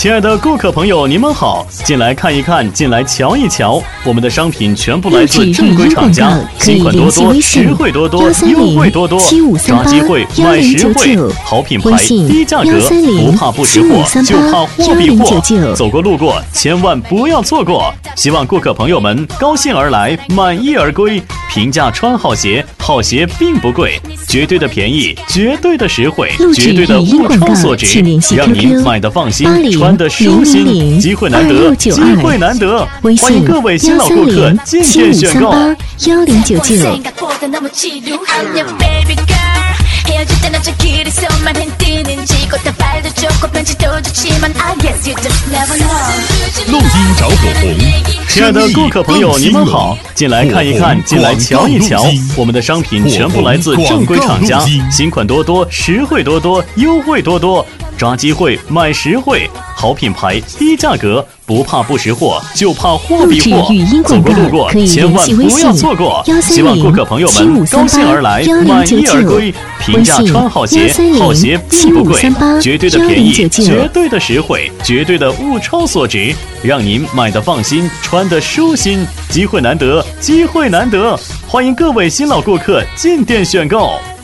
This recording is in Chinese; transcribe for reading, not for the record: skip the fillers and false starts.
亲爱的顾客朋友，你们好，进来看一看，进来瞧一瞧，我们的商品全部来自正规厂家，新款多多，实惠多多，优惠多多，抓机会买实惠，好品牌低价格，不怕不识货，就怕货比货，走过路过千万不要错过。希望顾客朋友们高兴而来，满意而归。平价穿好鞋，好鞋并不贵，绝对的便宜，绝对的实惠，绝对的物超所值，让您买的放心，穿的舒心。机会难得，机会难得，欢迎各位新老顾客进店选购。 1099。 录音找火红， 亲爱的顾客朋友，你们好，进来看一看，进来瞧一瞧，我们的商品全部来自正规厂家，新款多多，实惠多多，优惠多多，抓机会买实惠，好品牌低价格，不怕不识货，就怕货比货。走过路过千万不要错过。希望顾客朋友们高兴而来，满意而归。平价穿好鞋，好鞋并不贵，绝对的便宜，绝对的实惠，绝对的物超所值，让您买的放心，穿的舒心。机会难得，机会难得，欢迎各位新老顾客进店选购。